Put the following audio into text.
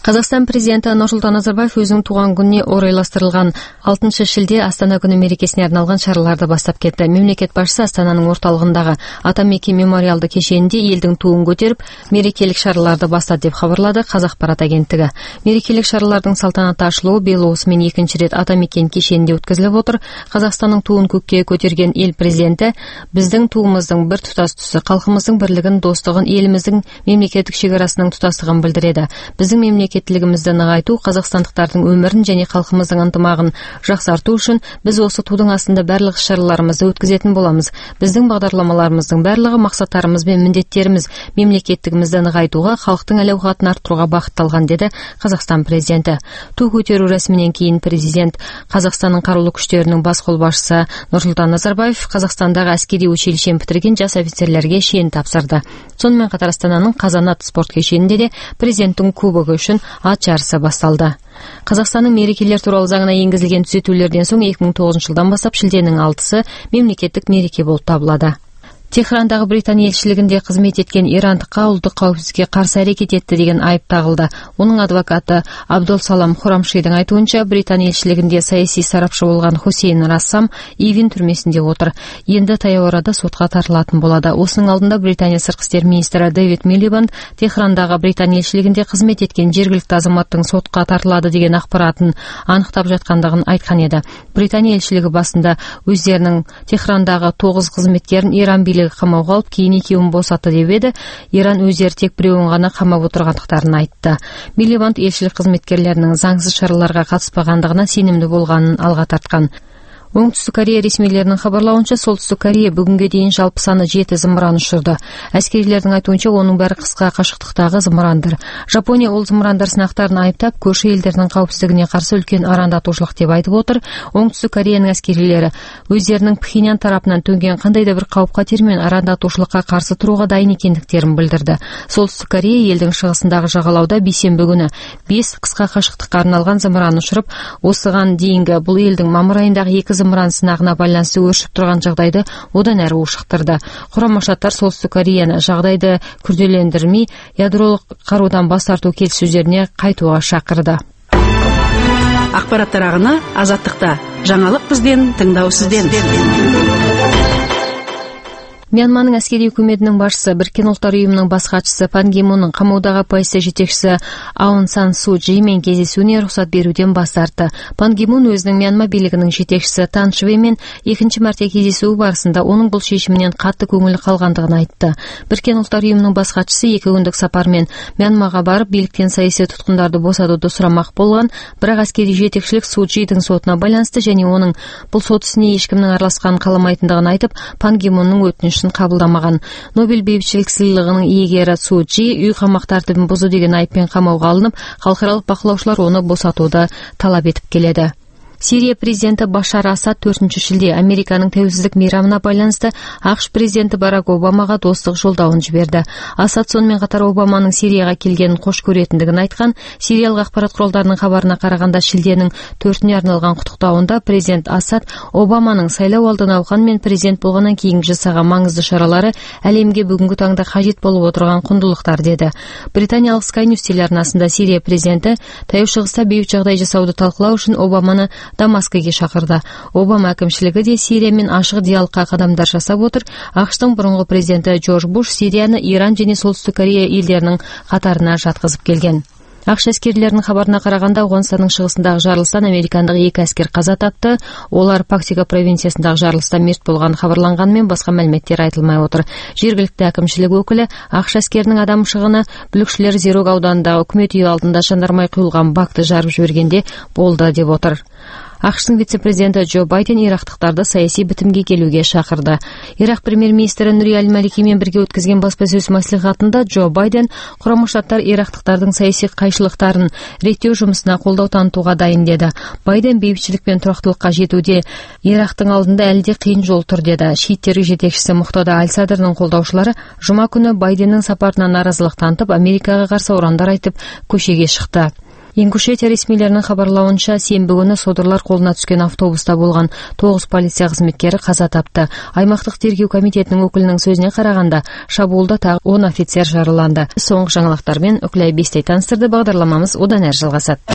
Қазақстан президенті Нұрсұлтан Назарбаев өзінің туған күніне орайластырылған 6 шілде Астана күні мерекесіне арналған шараларды бастап кетті. Мемлекет басшысы Астананың орталығындағы Атамекен мемориалды кешенінде елдің туын көтеріп, мерекелік шараларды бастады деп хабарлады Қазақпарат агенттігі. Мерекелік шаралардың салтанатты ашылуы биыл осымен 2-ші рет Атамекен кешенінде өткізіліп отыр. Қазақстанның туын көкке көтерген ел президенті біздің туымыздың бір тұтас тұсы, халқымыздың бірлігін, достығын, еліміздің мемлекеттік шекарасының тұтастығын білдіреді. Біздің мемлекеттілігімізді нығайту, қазақстандықтардың өмірін және халқымыздың ынтымағын жақсарту үшін біз осы тудың астында барлық шараларымызды өткізетін боламыз. Біздің бағдарламаларымыздың барлығы мақсаттарымыз бен міндеттеріміз мемлекеттігімізді нығайтуға, халықтың әл-ауқатын арттыруға бағытталған, деді Қазақстан президенті. Ту көтеру рәсімінен кейін президент Қазақстанның қарулы күштерінің бас қолбасшысы Нұрсұлтан Назарбаев Қазақстандағы әскери училищені бітірген жас офицерлерге шен тапсырды. Сонымен қатар Астананың Қазанат спорт кешенінде де президенттің кубогы үшін ат жарысы басталды. Қазақстанның мерекелер туралы заңына енгізілген түзетулерден соң 2009 жылдан бастап шілденің 6-сы мемлекеттік мереке болып табылады. Техрандағы Британия елшілігінде қызмет еткен ирандыққа ұлттық қауіпсіздікке қарсы әрекет етті деген айып тағылды. Оның адвокаты Абдул Салам Хурамшидің айтуынша, Британия елшілігінде саяси сарапшы болған Хусейн Рассам Ивин түрмесінде отыр. Енді таяу арада сотқа тартылатын болады. Осының алдында Британия сыртқы істер министрі Дэвид Милибанд Техрандағы Британия елшілігінде қызмет еткен жергілікті азаматтың сотқа тартылады деген ақпаратын анықтап жатқандығын айтқан еді. Британия елшілігі басында өздерінің Техрандағы 9 қызметкерін Иран билігі қамауға алып, кейін екеуін босатты деп еді. Иран өздері тек біреуін ғана қамап отырғандықтарын айтты. Милибанд елшілік қызметкерлерінің заңсыз шараларға қатыспағандығына сенімді болғанын алға тартқан. Оңтүстік Корея ресмилерінің хабарлауынша, Солтүстік Корея бүгінге дейін жалпы саны 7 зымыран ұшырды. Әскерилердің айтуынша, оның бәрі қысқа қашықтықтағы зымырандар. Жапония ол зымырандар сынақтарын айыптап, көрші елдердің қауіпсіздігіне қарсы үлкен арандатушылық деп айтып отыр. Оңтүстік Кореяның әскерилері өздерінің Пхеньян тарапынан төнген қандай да бір қауіп-қатер мен арандатушылыққа қарсы тұруға дайын екендіктерін білдірді. Солтүстік Корея елдің шығысындағы жағалауда бейсенбі күні 5 қысқа қашықтыққа арналған зымыран ұшырып, осыған дейінгі бұл елдің мамыр айындағы 2 зымыран сынағына байланысты өршіп тұрған жағдайды одан әрі ушықтырды. Құрама Штаттар Солтүстік Кореяны жағдайды күрделендірмей, ядролық қарудан бас тарту келіссөздеріне қайтуға шақырды. Ақпараттар ағыны Азаттықта. Жаңалық бізден, тыңдау сізден. Мьянманың әскери үкіметінің басшысы, Біріккен ұлттар ұйымының бас хатшысы Пан Ги Мунның қамаудағы оппозиция жетекшісі Аун Сан Су Чжимен кездесуіне рұқсат беруден бас тартты. Пан Ги Мун өзінің Мьянма билігінің жетекшісі Тан Швеймен екінші мәрте кездесуі барысында оның бұл шешімінен қатты көңілі қалғандығын айтты. Біріккен ұлттар ұйымының бас хатшысы 2 күндік сапармен Мьянмаға барып, биліктен саяси тұтқындарды босатуды сұрамақ болған, бірақ әскери жетекшілік Су Чжидің сотына байланысты және оның бұл сот ісіне ешкімнің араласқанын қаламайтындығын айтып, Пан Ги Мунның өтінішін қабылдамаған. Нобель бейбітшілік сыйлығының иегері Су Чжи үй қамақ тәртібін бұзу деген айыппен қамауға алынып, халықаралық бақылаушылар оны босатуды талап етіп келеді. Сирия президенті Башар Асад 4 шілде Американың тәуелсіздік мейрамына байланысты ақш президенті Барак Обамаға достық жолдауын жіберді. Асад сонымен қатар Обаманың Сирияға келгенін қош көретіндігін айтқан. Сириялық ақпарат құралдарының хабарына қарағанда, шілденің 4-іне арналған құттықтауында президент Асад Обаманың сайлау алды науқан мен президент болғаннан кейін жасаған маңызды шаралары әлемге бүгінгі таңда қажет болып отырған құндылықтар, деді. Британиялық Sky News телеарнасында Сирия президенті таяу шығыста бейбіт жағдай жасауды талқылау үшін Обаманы Дамаскіге шақырды. Обама әкімшілігі де Сириямен ашық диалогқа қадамдар жасап отыр. ақш-тың бұрынғы президенті Джордж Буш Сирияны Иран және Солтүстік Корея елдерінің қатарына жатқызып келген. ақш әскерилерінің хабарына қарағанда, Ауғанстанның шығысындағы жарылыстан американдық 2 әскер қаза тапты. Олар Пактика провинциясындағы жарылыста мерт болған хабарланғанымен басқа мәліметтер айтылмай отыр. Жергілікті әкімшілік өкілі ақш әскерінің адам шығыны бүлікшілер Зерог ауданындағы үкімет үйі алдында жанармай құйылған бакты жарып жібергенде болды деп отыр. ақш-тың вице-президенті Джо Байден ирақтықтарды саяси бітімге келуге шақырды. Ирақ премьер-министрі Нури Аль-Маликимен бірге өткізген баспасөз мәслихатында Джо Байден Құрама Штаттар ирақтықтардың саяси қайшылықтарын реттеу жұмысына қолдау танытуға дайын деді. Байден бейбітшілік пен тұрақтылыққа жетуде Ирақтың алдында әлде қиын жол тұр деді. Шииттер жетекшісі Мұқтада Аль-Садрдың қолдаушылары жұма күні Байденнің сапарына наразылық танытып, Америкаға қарсы ұрандар айтып көшеге шықты. Ингушетия ресмилеринин кабарлауынча, сенбі күнү содырлар колуна түшкөн автобуста болгон 9 полиция кызматкери каза тапты. Аймактык тергөө комитетинин өкүлүнүн сөзүнө караганда, шабуулда так 10 офицер жараланды. Соңку жаңылыктар менен Үкүлай Бестей таныстырды. Багдарламамыз одан ары жалгасат.